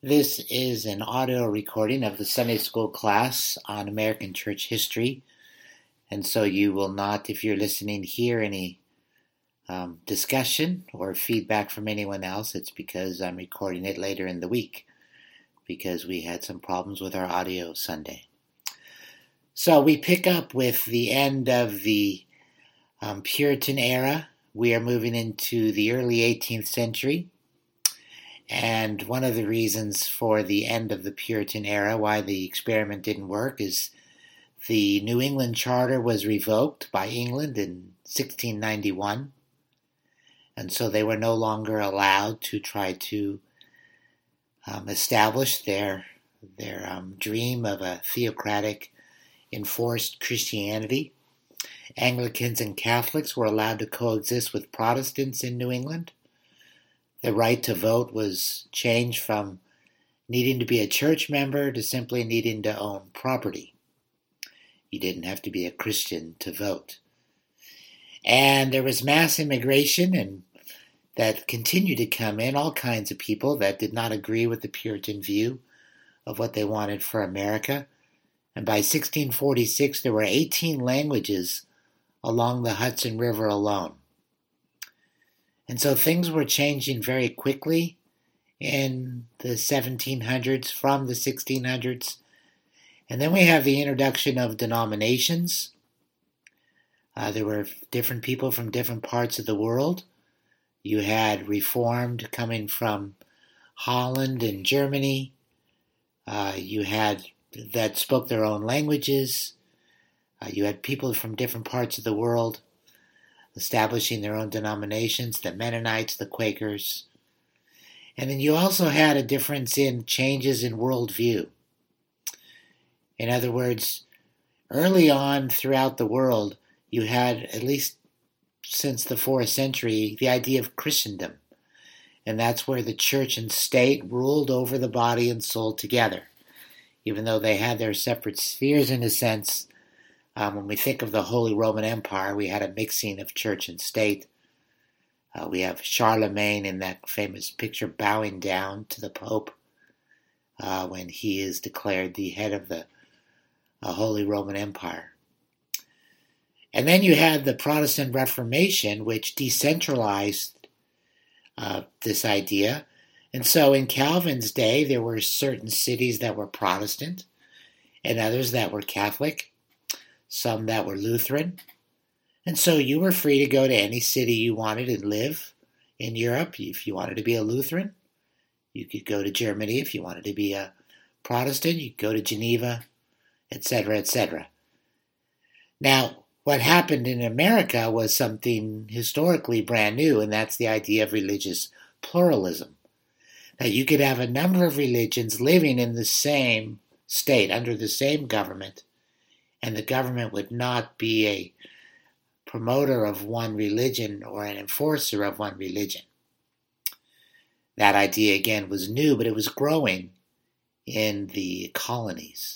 This is an audio recording of the Sunday School class on American Church history, and so you will not, if you're listening, hear any discussion or feedback from anyone else. It's because I'm recording it later in the week because we had some problems with our audio Sunday. So we pick up with the end of the Puritan era. We are moving into the early 18th century. And one of the reasons for the end of the Puritan era, why the experiment didn't work, is the New England Charter was revoked by England in 1691. And so they were no longer allowed to try to establish their dream of a theocratic, enforced Christianity. Anglicans and Catholics were allowed to coexist with Protestants in New England. The right to vote was changed from needing to be a church member to simply needing to own property. You didn't have to be a Christian to vote. And there was mass immigration and that continued to come in, all kinds of people that did not agree with the Puritan view of what they wanted for America. And by 1646, there were 18 languages along the Hudson River alone. And so things were changing very quickly in the 1700s from the 1600s. And then we have the introduction of denominations. There were different people from different parts of the world. You had Reformed coming from Holland and Germany. You had that spoke their own languages. You had people from different parts of the world establishing their own denominations, the Mennonites, the Quakers. And then you also had a difference in changes in worldview. In other words, early on throughout the world, you had, at least since the 4th century, the idea of Christendom. And that's where the church and state ruled over the body and soul together. Even though they had their separate spheres in a sense, when we think of the Holy Roman Empire, we had a mixing of church and state. We have Charlemagne in that famous picture bowing down to the Pope when he is declared the head of the Holy Roman Empire. And then you had the Protestant Reformation, which decentralized this idea. And so in Calvin's day, there were certain cities that were Protestant and others that were Catholic, some that were Lutheran. And so you were free to go to any city you wanted and live in Europe. If you wanted to be a Lutheran, you could go to Germany. If you wanted to be a Protestant, you could go to Geneva, etc., etc. Now, what happened in America was something historically brand new, and that's the idea of religious pluralism. That you could have a number of religions living in the same state, under the same government, and the government would not be a promoter of one religion or an enforcer of one religion. That idea, again, was new, but it was growing in the colonies.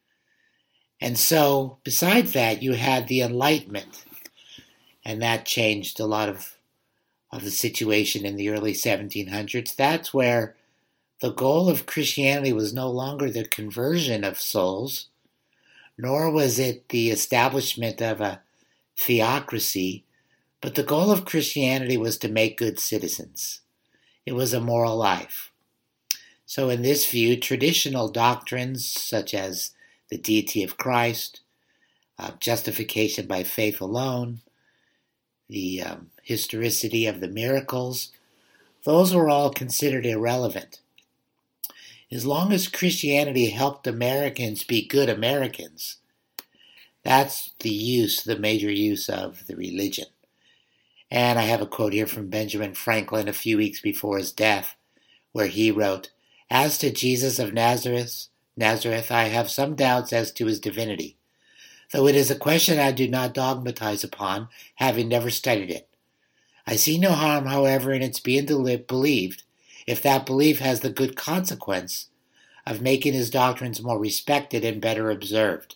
And so, besides that, you had the Enlightenment, and that changed a lot of the situation in the early 1700s. That's where the goal of Christianity was no longer the conversion of souls, nor was it the establishment of a theocracy, but the goal of Christianity was to make good citizens. It was a moral life. So in this view, traditional doctrines such as the deity of Christ, justification by faith alone, the historicity of the miracles, those were all considered irrelevant. As long as Christianity helped Americans be good Americans, that's the major use of the religion. And I have a quote here from Benjamin Franklin a few weeks before his death, where he wrote, "As to Jesus of Nazareth, I have some doubts as to his divinity, though it is a question I do not dogmatize upon, having never studied it. I see no harm, however, in its being believed, if that belief has the good consequence of making his doctrines more respected and better observed."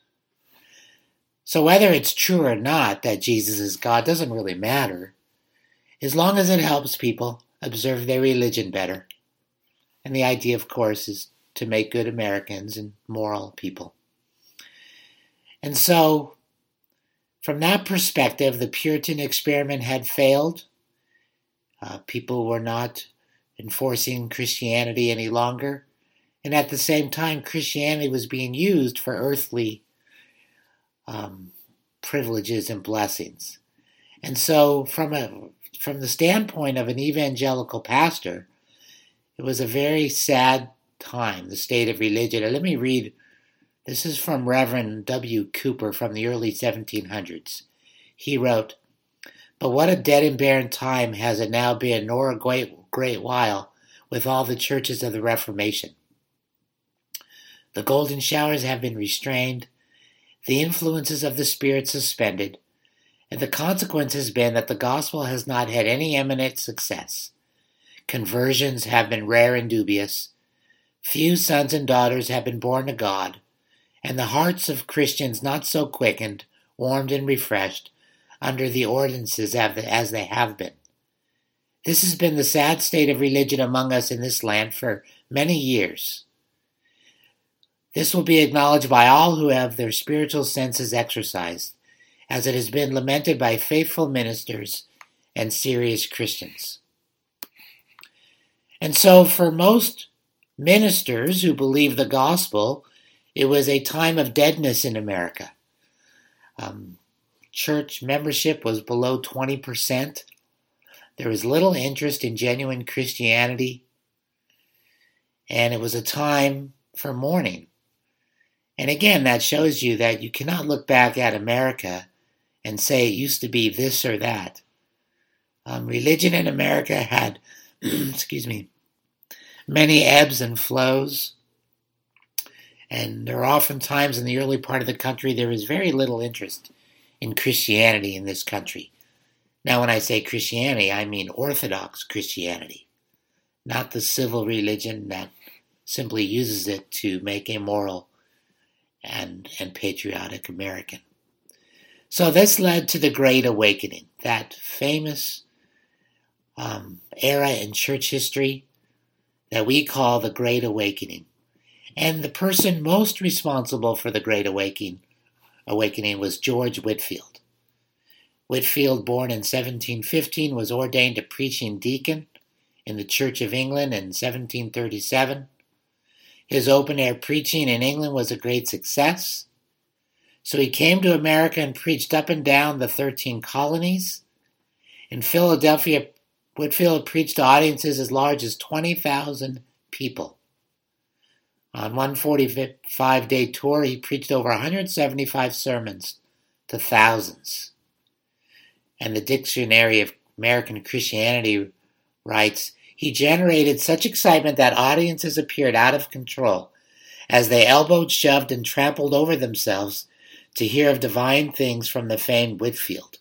So whether it's true or not that Jesus is God doesn't really matter, as long as it helps people observe their religion better. And the idea, of course, is to make good Americans and moral people. And so, from that perspective, the Puritan experiment had failed. People were not enforcing Christianity any longer. And at the same time, Christianity was being used for earthly privileges and blessings. And so, from the standpoint of an evangelical pastor, it was a very sad time, the state of religion. And let me read, this is from Reverend W. Cooper from the early 1700s. He wrote, "But what a dead and barren time has it now been, nor a great while, with all the churches of the Reformation. The golden showers have been restrained, the influences of the Spirit suspended, and the consequence has been that the gospel has not had any eminent success. Conversions have been rare and dubious. Few sons and daughters have been born to God, and the hearts of Christians not so quickened, warmed, and refreshed under the ordinances as they have been. This has been the sad state of religion among us in this land for many years. This will be acknowledged by all who have their spiritual senses exercised, as it has been lamented by faithful ministers and serious Christians." And so for most ministers who believe the gospel, it was a time of deadness in America. Church membership was below 20%. There was little interest in genuine Christianity, and it was a time for mourning. And again, that shows you that you cannot look back at America and say it used to be this or that. Religion in America had, many ebbs and flows. And there are often times in the early part of the country there is very little interest in Christianity in this country. Now, when I say Christianity, I mean Orthodox Christianity, not the civil religion that simply uses it to make a moral and patriotic American. So this led to the Great Awakening, that famous era in church history that we call the Great Awakening. And the person most responsible for the Great Awakening was George Whitefield. Whitefield, born in 1715, was ordained a preaching deacon in the Church of England in 1737. His open-air preaching in England was a great success. So he came to America and preached up and down the 13 colonies. In Philadelphia, Whitefield preached to audiences as large as 20,000 people. On one 45-day tour, he preached over 175 sermons to thousands. And the Dictionary of American Christianity writes, "He generated such excitement that audiences appeared out of control as they elbowed, shoved, and trampled over themselves to hear of divine things from the famed Whitefield."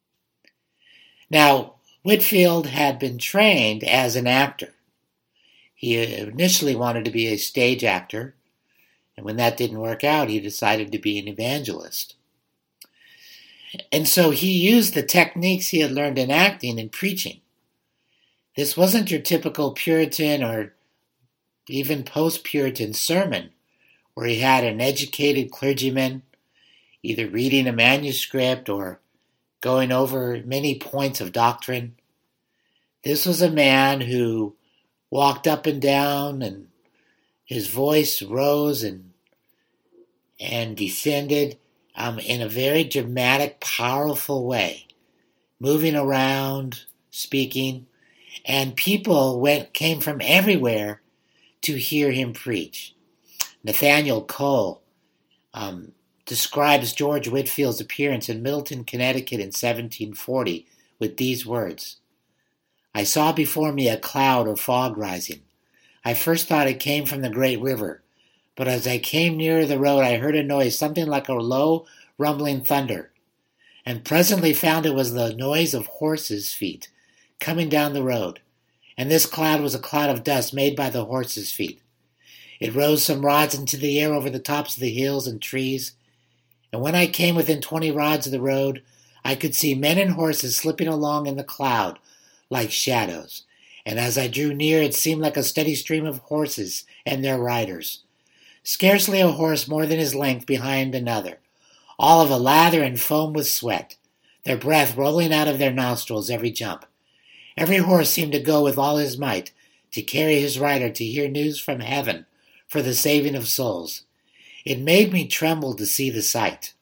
Now, Whitefield had been trained as an actor. He initially wanted to be a stage actor, and when that didn't work out, he decided to be an evangelist. And so he used the techniques he had learned in acting and preaching. This wasn't your typical Puritan or even post-Puritan sermon, where he had an educated clergyman either reading a manuscript or going over many points of doctrine. This was a man who walked up and down, and his voice rose and descended in a very dramatic, powerful way, moving around, speaking, and people came from everywhere to hear him preach. Nathaniel Cole describes George Whitefield's appearance in Middleton, Connecticut in 1740 with these words: "I saw before me a cloud or fog rising. I first thought it came from the great river, but as I came nearer the road I heard a noise, something like a low, rumbling thunder, and presently found it was the noise of horses' feet coming down the road. And this cloud was a cloud of dust made by the horses' feet. It rose some rods into the air over the tops of the hills and trees, and when I came within 20 rods of the road, I could see men and horses slipping along in the cloud like shadows, and as I drew near it seemed like a steady stream of horses and their riders. Scarcely a horse more than his length behind another, all of a lather and foam with sweat, their breath rolling out of their nostrils every jump. Every horse seemed to go with all his might to carry his rider to hear news from heaven for the saving of souls. It made me tremble to see the sight.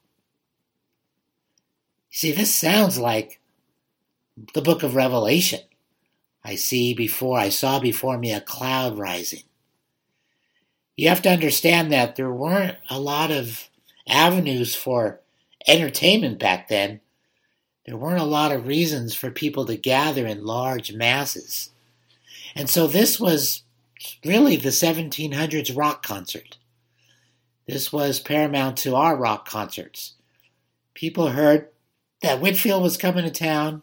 See, this sounds like the book of Revelation. I saw before me a cloud rising. You have to understand that there weren't a lot of avenues for entertainment back then. There weren't a lot of reasons for people to gather in large masses. And so this was really the 1700s rock concert. This was paramount to our rock concerts. People heard that Whitefield was coming to town,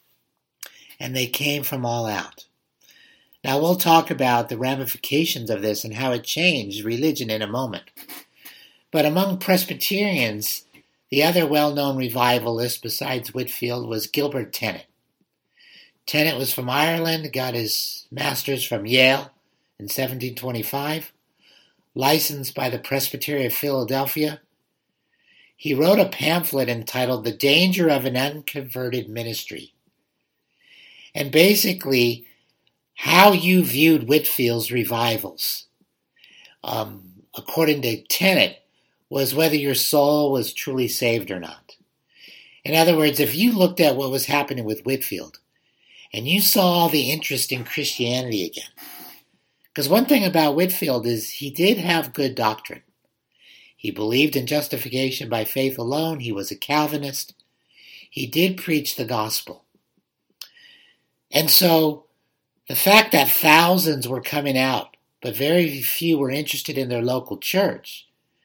and they came from all out. Now we'll talk about the ramifications of this and how it changed religion in a moment. But among Presbyterians, the other well-known revivalist besides Whitefield was Gilbert Tennent. Tennent was from Ireland, got his master's from Yale in 1725, licensed by the Presbytery of Philadelphia. He wrote a pamphlet entitled The Danger of an Unconverted Ministry. And basically, how you viewed Whitefield's revivals, according to Tennent, was whether your soul was truly saved or not. In other words, if you looked at what was happening with Whitefield, and you saw all the interest in Christianity again, because one thing about Whitefield is he did have good doctrine. He believed in justification by faith alone. He was a Calvinist. He did preach the gospel. And so the fact that thousands were coming out, but very few were interested in their local church,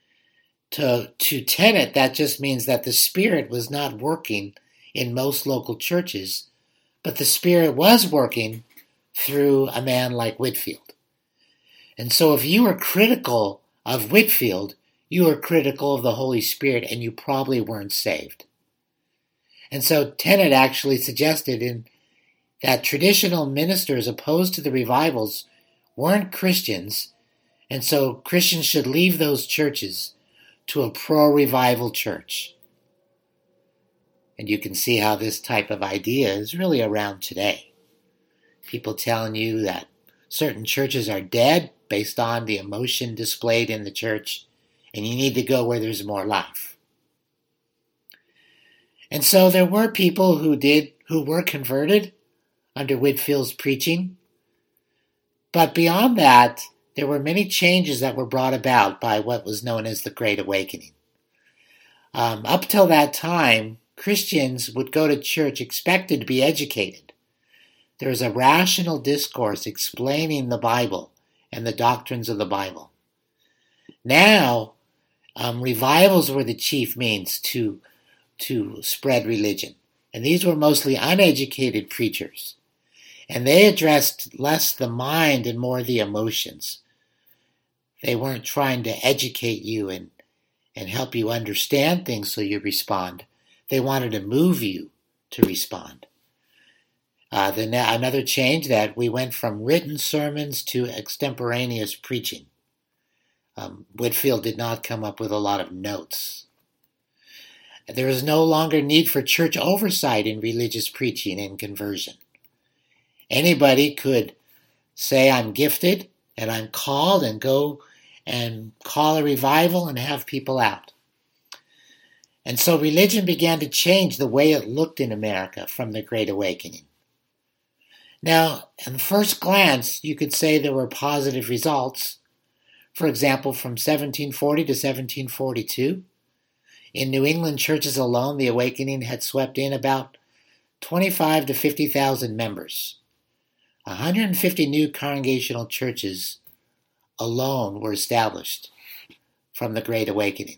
to Tennent, that just means that the Spirit was not working in most local churches, but the Spirit was working through a man like Whitefield. And so if you were critical of Whitefield, you were critical of the Holy Spirit, and you probably weren't saved. And so Tennent actually suggested that traditional ministers opposed to the revivals weren't Christians, and so Christians should leave those churches to a pro-revival church. And you can see how this type of idea is really around today. People telling you that certain churches are dead based on the emotion displayed in the church, and you need to go where there's more life. And so there were people who were converted under Whitefield's preaching. But beyond that, there were many changes that were brought about by what was known as the Great Awakening. Up till that time, Christians would go to church expected to be educated. There was a rational discourse explaining the Bible and the doctrines of the Bible. Now, revivals were the chief means to spread religion. And these were mostly uneducated preachers. And they addressed less the mind and more the emotions. They weren't trying to educate you and help you understand things so you respond. They wanted to move you to respond. Another change that we went from written sermons to extemporaneous preaching. Whitefield did not come up with a lot of notes. There is no longer need for church oversight in religious preaching and conversion. Anybody could say, I'm gifted and I'm called, and go and call a revival and have people out. And so religion began to change the way it looked in America from the Great Awakening. Now, at first glance, you could say there were positive results. For example, from 1740 to 1742, in New England churches alone, the Awakening had swept in about 25 to 50,000 members. 150 new congregational churches alone were established from the Great Awakening.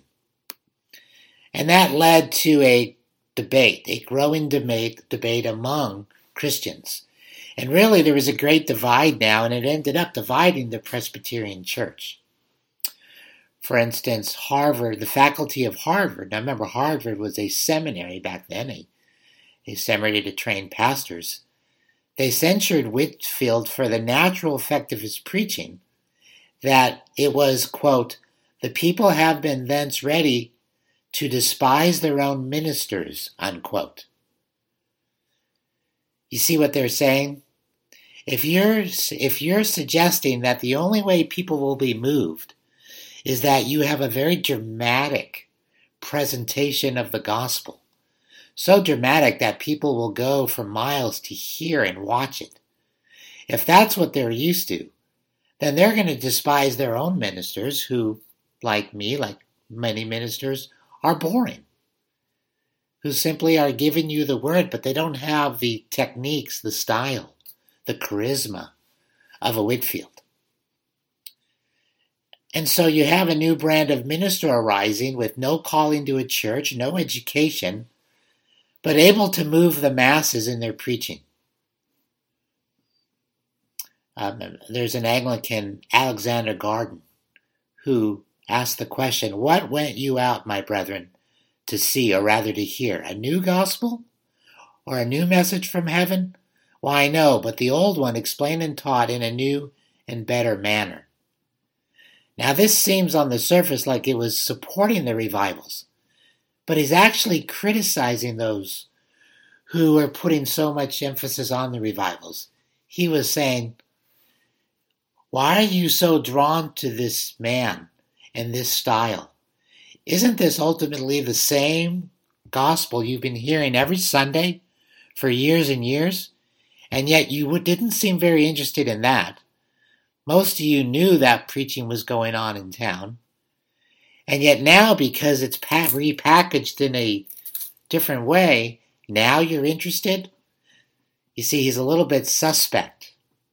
And that led to a growing debate among Christians. And really there was a great divide now, and it ended up dividing the Presbyterian Church. For instance, Harvard, the faculty of Harvard, now remember Harvard was a seminary back then, a seminary to train pastors. They censured Whitefield for the natural effect of his preaching, that it was, quote, "The people have been thence ready to despise their own ministers," unquote. You see what they're saying? If you're suggesting that the only way people will be moved is that you have a very dramatic presentation of the gospel, so dramatic that people will go for miles to hear and watch it. If that's what they're used to, then they're going to despise their own ministers who, like me, like many ministers, are boring, who simply are giving you the word, but they don't have the techniques, the style, the charisma of a Whitefield. And so you have a new brand of minister arising with no calling to a church, no education, but able to move the masses in their preaching. There's an Anglican, Alexander Garden, who asked the question, "What went you out, my brethren, to see, or rather to hear? A new gospel? Or a new message from heaven? Why, no, but the old one explained and taught in a new and better manner." Now this seems on the surface like it was supporting the revivals, but he's actually criticizing those who are putting so much emphasis on the revivals. He was saying, "Why are you so drawn to this man and this style? Isn't this ultimately the same gospel you've been hearing every Sunday for years and years? And yet you didn't seem very interested in that. Most of you knew that preaching was going on in town. And yet now, because it's repackaged in a different way, now you're interested?" You see, he's a little bit suspect.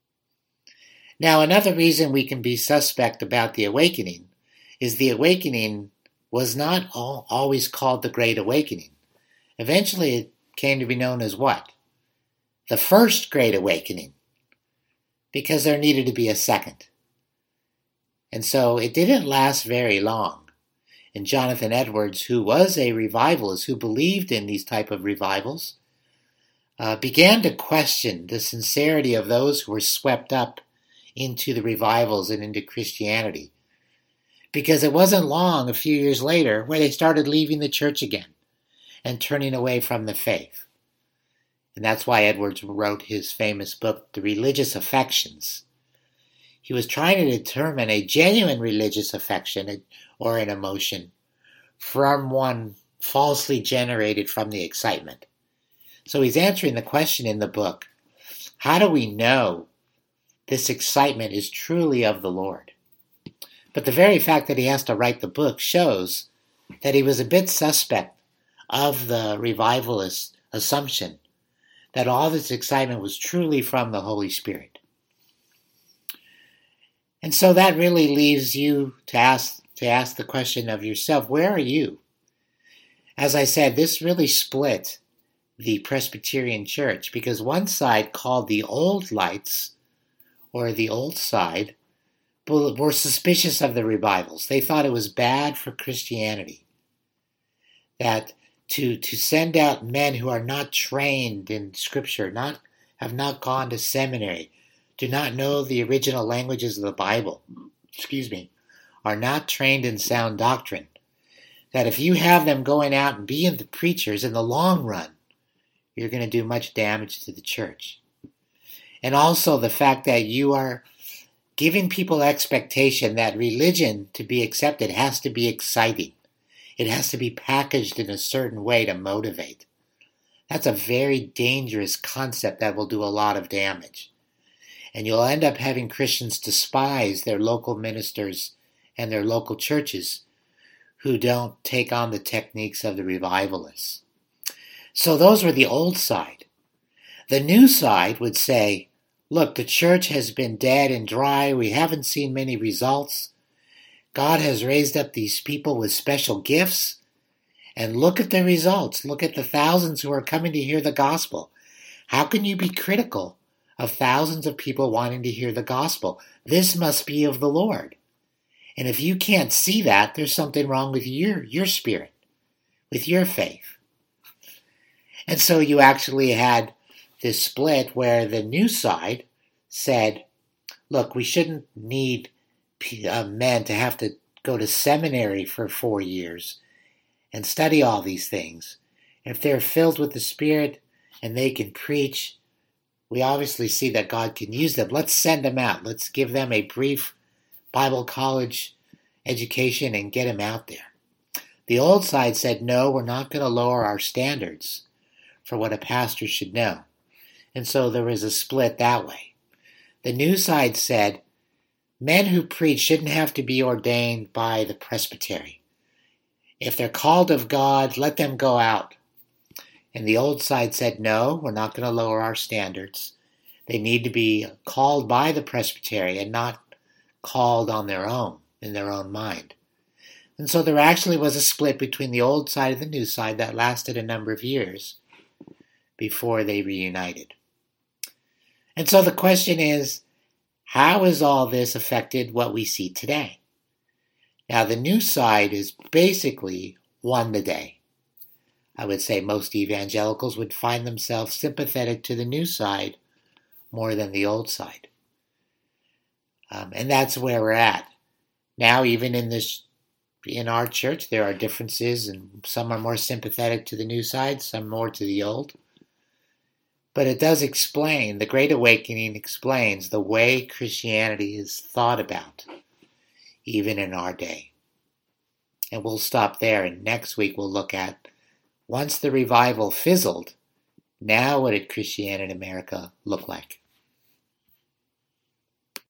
Now, another reason we can be suspect about the awakening is the awakening was not always called the Great Awakening. Eventually it came to be known as what? The First Great Awakening, because there needed to be a second. And so it didn't last very long. And Jonathan Edwards, who was a revivalist, who believed in these type of revivals, began to question the sincerity of those who were swept up into the revivals and into Christianity. Because it wasn't long, a few years later, where they started leaving the church again and turning away from the faith. And that's why Edwards wrote his famous book, The Religious Affections. He was trying to determine a genuine religious affection or an emotion from one falsely generated from the excitement. So he's answering the question in the book, how do we know this excitement is truly of the Lord? But the very fact that he has to write the book shows that he was a bit suspect of the revivalist assumption that all this excitement was truly from the Holy Spirit. And so that really leaves you to ask the question of yourself, where are you? As I said, this really split the Presbyterian Church, because one side, called the Old Lights, or the Old Side, were suspicious of the revivals. They thought it was bad for Christianity, that to send out men who are not trained in Scripture, have not gone to seminary, do not know the original languages of the Bible, are not trained in sound doctrine, that if you have them going out and being the preachers in the long run, you're going to do much damage to the church. And also the fact that you are giving people expectation that religion, to be accepted, has to be exciting. It has to be packaged in a certain way to motivate. That's a very dangerous concept that will do a lot of damage. And you'll end up having Christians despise their local ministers and their local churches who don't take on the techniques of the revivalists. So those were the old side. The new side would say, look, the church has been dead and dry. We haven't seen many results. God has raised up these people with special gifts. And look at the results. Look at the thousands who are coming to hear the gospel. How can you be critical of thousands of people wanting to hear the gospel? This must be of the Lord. And if you can't see that, there's something wrong with your spirit, with your faith. And so you actually had this split where the new side said, look, we shouldn't need men to have to go to seminary for 4 years and study all these things. If they're filled with the Spirit and they can preach, we obviously see that God can use them. Let's send them out. Let's give them a brief Bible college education and get them out there. The old side said, no, we're not going to lower our standards for what a pastor should know. And so there was a split that way. The new side said, men who preach shouldn't have to be ordained by the presbytery. If they're called of God, let them go out. And the old side said, no, we're not going to lower our standards. They need to be called by the presbytery and not called on their own, in their own mind. And so there actually was a split between the old side and the new side that lasted a number of years before they reunited. And so the question is, how has all this affected what we see today? Now, the new side is basically won the day. I would say most evangelicals would find themselves sympathetic to the new side more than the old side. And that's where we're at. Now, even in our church, there are differences, and some are more sympathetic to the new side, some more to the old. But it does explain, the Great Awakening explains the way Christianity is thought about, even in our day. And we'll stop there, and next week we'll look at, once the revival fizzled, now what did Christianity in America look like?